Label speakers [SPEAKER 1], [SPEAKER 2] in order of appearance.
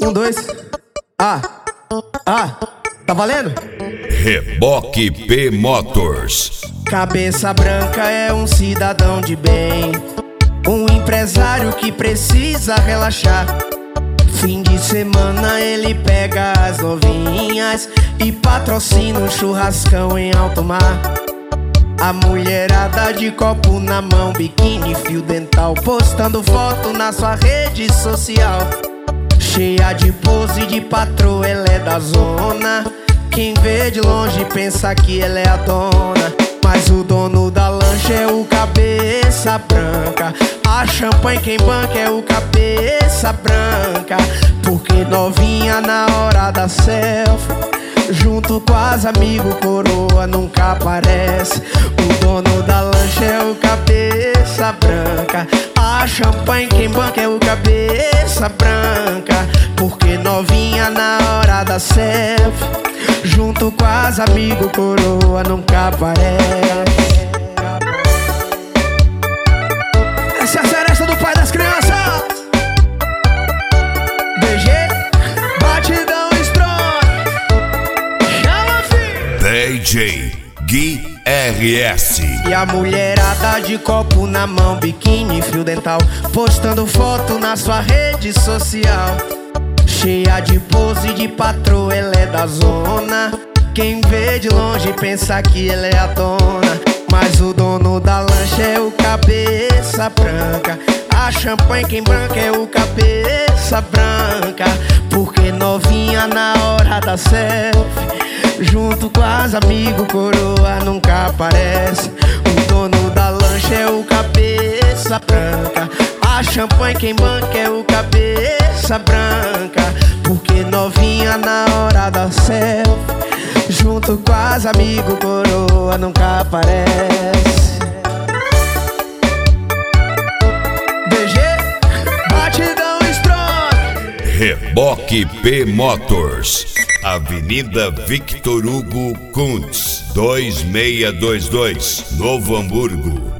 [SPEAKER 1] Um, dois. Tá valendo?
[SPEAKER 2] Reboque P Motors.
[SPEAKER 1] Cabeça branca é um cidadão de bem, um empresário que precisa relaxar. Fim de semana ele pega as novinhas e patrocina um churrascão em alto mar. A mulherada de copo na mão, biquíni, fio dental, postando foto na sua rede social. Cheia de pose de patroa, ela é da zona. Quem vê de longe pensa que ela é a dona, mas o dono da lancha é o cabeça branca. A champanhe quem banca é o cabeça branca. Porque novinha na hora da selfie, junto com as amigos, coroa nunca aparece. O dono da lancha é o cabeça branca. A champanhe quem banca é o cabeça branca. Porque novinha na hora da selfie, junto com as amigos, coroa nunca aparece. Essa é a seresta do pai das crianças. DG, batidão strong. Chama, filho.
[SPEAKER 2] DJ Gui RS.
[SPEAKER 1] E a mulherada de copo na mão, biquíni, fio dental, postando foto na sua rede social. Cheia de pose de patroa, ela é da zona. Quem vê de longe pensa que ela é a dona, mas o dono da lancha é o cabeça branca. A champanhe quem branca é o cabeça branca. Porque novinha na hora da selfie, junto com as amigos, coroa nunca aparece. O dono da lancha é o cabeça branca. A champanhe quem banca é o cabeça branca. Porque novinha na hora da selfie, junto com as amigos, coroa nunca aparece. DG, batidão strong.
[SPEAKER 2] Reboque P Motors. Avenida Victor Hugo Kuntz, 2622, Novo Hamburgo.